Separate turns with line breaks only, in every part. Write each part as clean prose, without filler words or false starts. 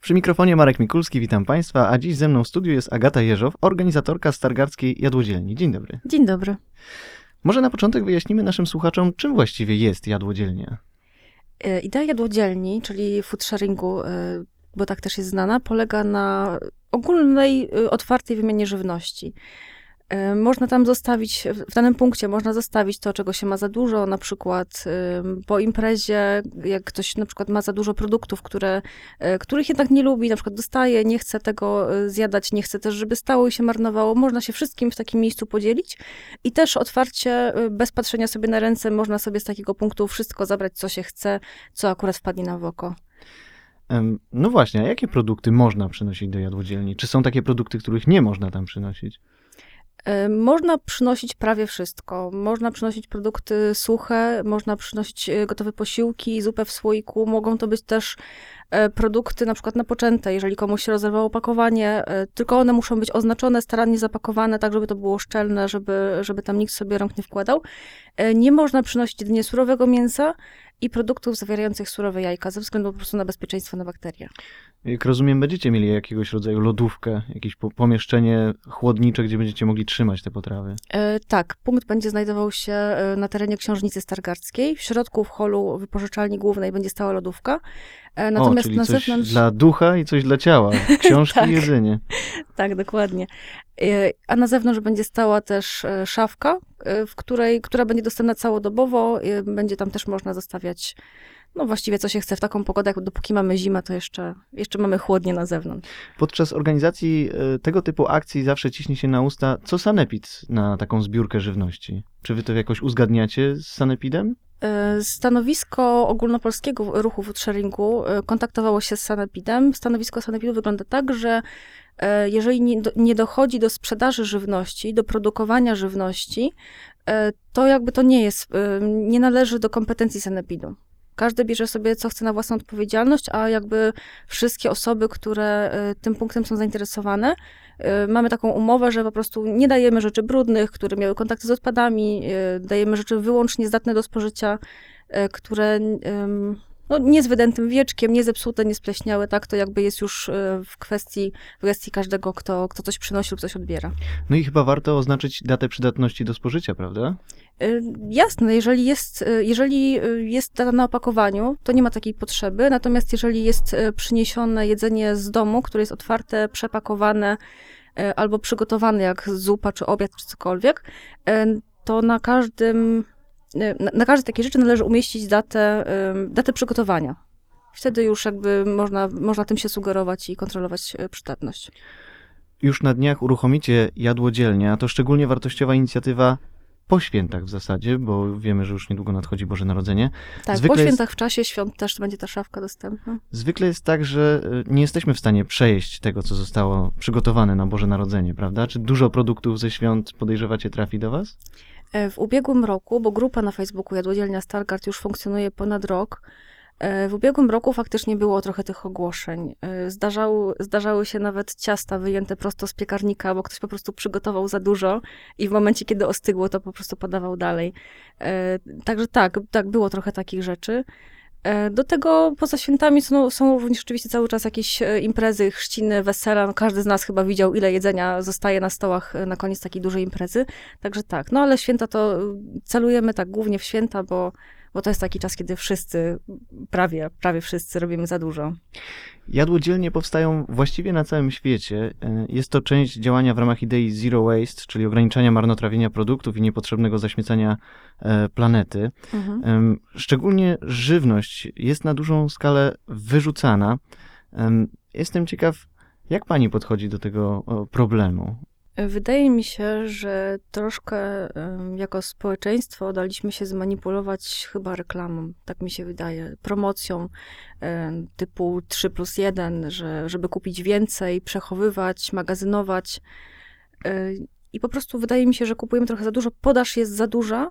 Przy mikrofonie Marek Mikulski, witam Państwa, a dziś ze mną w studiu jest Agata Jeżow, organizatorka Stargardzkiej Jadłodzielni. Dzień dobry.
Dzień dobry.
Może na początek wyjaśnimy naszym słuchaczom, czym właściwie jest jadłodzielnia.
Idea jadłodzielni, czyli food sharingu, bo tak też jest znana, polega na ogólnej, otwartej wymianie żywności. Można tam zostawić, w danym punkcie można zostawić to, czego się ma za dużo, na przykład po imprezie, jak ktoś na przykład ma za dużo produktów, których jednak nie lubi, na przykład dostaje, nie chce tego zjadać, nie chce też, żeby stało i się marnowało, można się wszystkim w takim miejscu podzielić i też otwarcie, bez patrzenia sobie na ręce, można sobie z takiego punktu wszystko zabrać, co się chce, co akurat wpadnie nam w oko.
No właśnie, a jakie produkty można przynosić do jadłodzielni? Czy są takie produkty, których nie można tam przynosić?
Można przynosić prawie wszystko. Można przynosić produkty suche, można przynosić gotowe posiłki, zupę w słoiku. Mogą to być też produkty na przykład napoczęte, jeżeli komuś się rozerwało opakowanie, tylko one muszą być oznaczone, starannie zapakowane, tak żeby to było szczelne, żeby tam nikt sobie rąk nie wkładał. Nie można przynosić jedynie surowego mięsa i produktów zawierających surowe jajka, ze względu po prostu na bezpieczeństwo na bakterie.
Jak rozumiem, będziecie mieli jakiegoś rodzaju lodówkę, jakieś pomieszczenie chłodnicze, gdzie będziecie mogli trzymać te potrawy.
Tak, punkt będzie znajdował się na terenie Książnicy Stargardzkiej. W środku, w holu wypożyczalni głównej będzie stała lodówka. Natomiast
czyli
na
coś
zewnątrz...
dla ducha i coś dla ciała. Książki
Tak.
i jedzenie.
Tak, dokładnie. A na zewnątrz będzie stała też szafka, która będzie dostępna całodobowo. Będzie tam też można zostawiać, no właściwie co się chce w taką pogodę, jak dopóki mamy zimę, to jeszcze mamy chłodnie na zewnątrz.
Podczas organizacji tego typu akcji zawsze ciśnie się na usta, co sanepid na taką zbiórkę żywności. Czy wy to jakoś uzgadniacie z sanepidem?
Stanowisko ogólnopolskiego ruchu food sharingu kontaktowało się z sanepidem. Stanowisko sanepidu wygląda tak, że jeżeli nie dochodzi do sprzedaży żywności, do produkowania żywności, to jakby to nie należy do kompetencji sanepidu. Każdy bierze sobie, co chce na własną odpowiedzialność, a jakby wszystkie osoby, które tym punktem są zainteresowane, mamy taką umowę, że po prostu nie dajemy rzeczy brudnych, które miały kontakty z odpadami, dajemy rzeczy wyłącznie zdatne do spożycia, które nie z wydętym wieczkiem, nie zepsute, nie spleśniałe, tak? To jakby jest już w kwestii każdego, kto coś przynosi lub coś odbiera.
No i chyba warto oznaczyć datę przydatności do spożycia, prawda?
Jasne, jeżeli jest data na opakowaniu, to nie ma takiej potrzeby, natomiast jeżeli jest przyniesione jedzenie z domu, które jest otwarte, przepakowane albo przygotowane jak zupa, czy obiad, czy cokolwiek, to na każdej takiej rzeczy należy umieścić datę przygotowania. Wtedy już jakby można tym się sugerować i kontrolować przydatność.
Już na dniach uruchomicie jadłodzielnia. To szczególnie wartościowa inicjatywa po świętach w zasadzie, bo wiemy, że już niedługo nadchodzi Boże Narodzenie.
Tak, po świętach, w czasie świąt też będzie ta szafka dostępna.
Zwykle jest tak, że nie jesteśmy w stanie przejeść tego, co zostało przygotowane na Boże Narodzenie, prawda? Czy dużo produktów ze świąt, podejrzewacie, trafi do was?
W ubiegłym roku, bo grupa na Facebooku Jadłodzielnia Stargard już funkcjonuje ponad rok, w ubiegłym roku faktycznie było trochę tych ogłoszeń. Zdarzały się nawet ciasta wyjęte prosto z piekarnika, bo ktoś po prostu przygotował za dużo i w momencie, kiedy ostygło, to po prostu podawał dalej. Także tak, było trochę takich rzeczy. Do tego poza świętami są również oczywiście cały czas jakieś imprezy, chrzciny, wesela. No, każdy z nas chyba widział, ile jedzenia zostaje na stołach na koniec takiej dużej imprezy. Także tak, no ale święta to celujemy tak głównie w święta, bo to jest taki czas, kiedy wszyscy, prawie wszyscy robimy za dużo.
Jadłodzielnie powstają właściwie na całym świecie. Jest to część działania w ramach idei Zero Waste, czyli ograniczania marnotrawienia produktów i niepotrzebnego zaśmiecania planety.
Mhm.
Szczególnie żywność jest na dużą skalę wyrzucana. Jestem ciekaw, jak pani podchodzi do tego problemu?
Wydaje mi się, że troszkę jako społeczeństwo daliśmy się zmanipulować chyba reklamą, tak mi się wydaje, promocją typu 3+1, żeby kupić więcej, przechowywać, magazynować. I po prostu wydaje mi się, że kupujemy trochę za dużo, podaż jest za duża,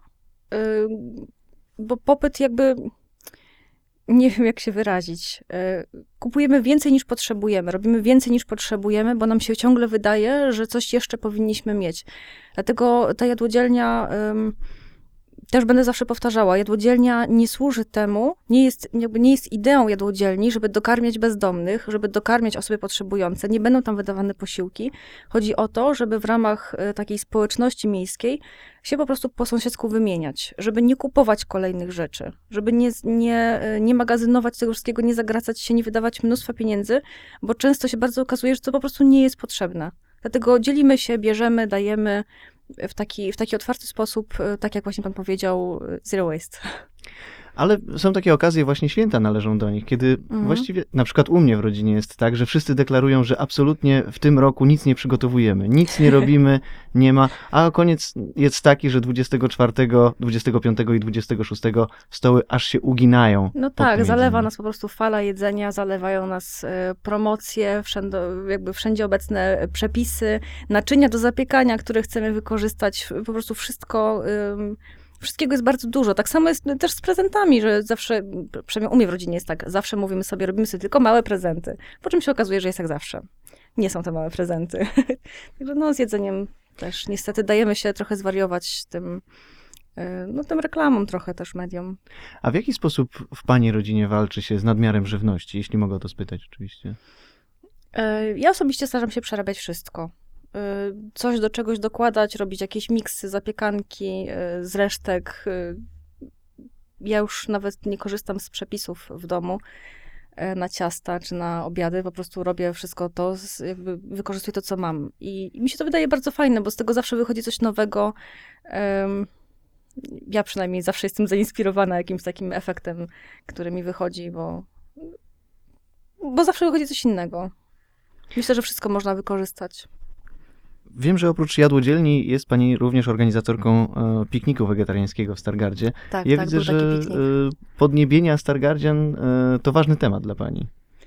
bo popyt jakby... Nie wiem, jak się wyrazić. Kupujemy więcej niż potrzebujemy, robimy więcej niż potrzebujemy, bo nam się ciągle wydaje, że coś jeszcze powinniśmy mieć. Dlatego ta jadłodzielnia też będę zawsze powtarzała, jadłodzielnia nie służy temu, nie jest ideą jadłodzielni, żeby dokarmiać bezdomnych, żeby dokarmiać osoby potrzebujące. Nie będą tam wydawane posiłki. Chodzi o to, żeby w ramach takiej społeczności miejskiej się po prostu po sąsiedzku wymieniać, żeby nie kupować kolejnych rzeczy, żeby nie magazynować tego wszystkiego, nie zagracać się, nie wydawać mnóstwa pieniędzy, bo często się bardzo okazuje, że to po prostu nie jest potrzebne. Dlatego dzielimy się, bierzemy, dajemy w taki otwarty sposób, tak jak właśnie pan powiedział, zero waste.
Ale są takie okazje, właśnie święta należą do nich, kiedy właściwie, na przykład u mnie w rodzinie jest tak, że wszyscy deklarują, że absolutnie w tym roku nic nie przygotowujemy, nic nie robimy, nie ma, a koniec jest taki, że 24, 25 i 26 stoły aż się uginają.
No
pod
tak,
tym
zalewa
jedzeniem.
nas po prostu fala jedzenia, zalewają nas promocje, wszędzie obecne przepisy, naczynia do zapiekania, które chcemy wykorzystać, po prostu wszystkiego jest bardzo dużo. Tak samo jest też z prezentami, że zawsze, przynajmniej u mnie w rodzinie jest tak, zawsze mówimy sobie, robimy sobie tylko małe prezenty, po czym się okazuje, że jest jak zawsze. Nie są to małe prezenty. Także no z jedzeniem też niestety dajemy się trochę zwariować tym reklamom trochę też mediom.
A w jaki sposób w pani rodzinie walczy się z nadmiarem żywności, jeśli mogę o to spytać oczywiście?
Ja osobiście staram się przerabiać wszystko. Coś do czegoś dokładać, robić jakieś miksy, zapiekanki z resztek. Ja już nawet nie korzystam z przepisów w domu na ciasta czy na obiady, po prostu robię wszystko to, jakby wykorzystuję to, co mam. I mi się to wydaje bardzo fajne, bo z tego zawsze wychodzi coś nowego. Ja przynajmniej zawsze jestem zainspirowana jakimś takim efektem, który mi wychodzi, bo zawsze wychodzi coś innego. Myślę, że wszystko można wykorzystać.
Wiem, że oprócz jadłodzielni jest pani również organizatorką pikniku wegetariańskiego w Stargardzie.
Tak,
Ja
tak,
widzę,
był taki
że
piknik.
podniebienia Stargardzian to ważny temat dla pani.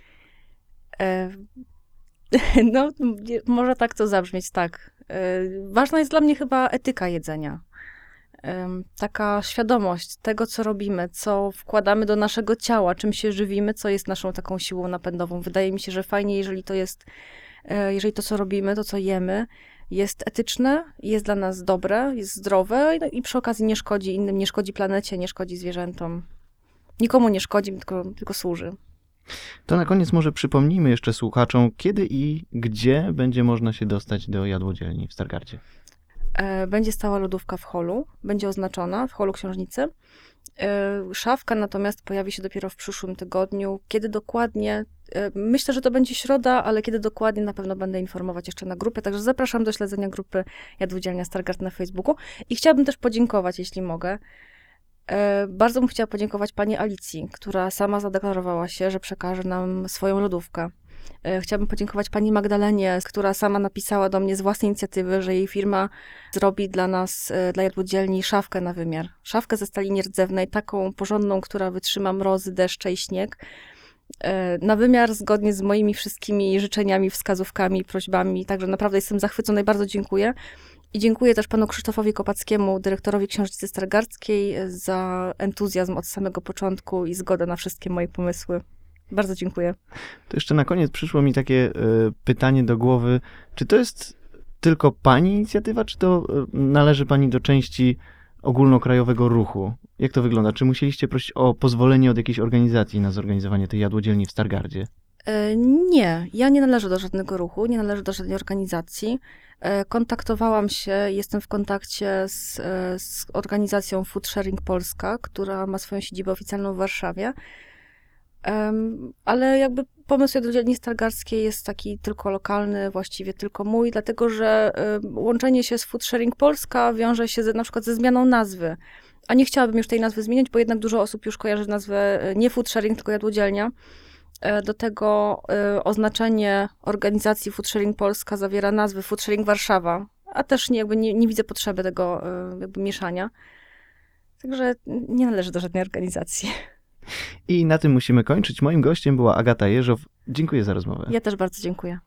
No, może tak to zabrzmieć, tak. Ważna jest dla mnie chyba etyka jedzenia. Taka świadomość tego, co robimy, co wkładamy do naszego ciała, czym się żywimy, co jest naszą taką siłą napędową. Wydaje mi się, że fajnie, jeżeli to, co robimy, to, co jemy, jest etyczne, jest dla nas dobre, jest zdrowe i przy okazji nie szkodzi innym, nie szkodzi planecie, nie szkodzi zwierzętom. Nikomu nie szkodzi, tylko służy.
To na koniec może przypomnijmy jeszcze słuchaczom, kiedy i gdzie będzie można się dostać do jadłodzielni w Stargardzie.
Będzie stała lodówka w holu, będzie oznaczona w holu książnicy. Szafka natomiast pojawi się dopiero w przyszłym tygodniu. Kiedy dokładnie? Myślę, że to będzie środa, ale kiedy dokładnie na pewno będę informować jeszcze na grupie, także zapraszam do śledzenia grupy Jadłodzielnia Stargard na Facebooku. I chciałabym też podziękować, jeśli mogę. Bardzo bym chciała podziękować pani Alicji, która sama zadeklarowała się, że przekaże nam swoją lodówkę. Chciałabym podziękować pani Magdalenie, która sama napisała do mnie z własnej inicjatywy, że jej firma zrobi dla nas, dla jadłodzielni, szafkę na wymiar. Szafkę ze stali nierdzewnej, taką porządną, która wytrzyma mrozy, deszcze i śnieg. Na wymiar zgodnie z moimi wszystkimi życzeniami, wskazówkami, prośbami. Także naprawdę jestem zachwycona i bardzo dziękuję. I dziękuję też panu Krzysztofowi Kopackiemu, dyrektorowi Książnicy Stargardzkiej, za entuzjazm od samego początku i zgodę na wszystkie moje pomysły. Bardzo dziękuję.
To jeszcze na koniec przyszło mi takie pytanie do głowy. Czy to jest tylko pani inicjatywa, czy to należy pani do części ogólnokrajowego ruchu? Jak to wygląda? Czy musieliście prosić o pozwolenie od jakiejś organizacji na zorganizowanie tej jadłodzielni w Stargardzie?
Nie, ja nie należę do żadnego ruchu, nie należę do żadnej organizacji. Kontaktowałam się, jestem w kontakcie z organizacją Food Sharing Polska, która ma swoją siedzibę oficjalną w Warszawie. Ale jakby pomysł jadłodzielni stargardzkiej jest taki tylko lokalny, właściwie tylko mój, dlatego że łączenie się z Food Sharing Polska wiąże się na przykład ze zmianą nazwy. A nie chciałabym już tej nazwy zmieniać, bo jednak dużo osób już kojarzy nazwę nie Food Sharing, tylko jadłodzielnia. Do tego oznaczenie organizacji Food Sharing Polska zawiera nazwę Food Sharing Warszawa, a też nie widzę potrzeby tego jakby mieszania. Także nie należy do żadnej organizacji.
I na tym musimy kończyć. Moim gościem była Agata Jeżow. Dziękuję za rozmowę.
Ja też bardzo dziękuję.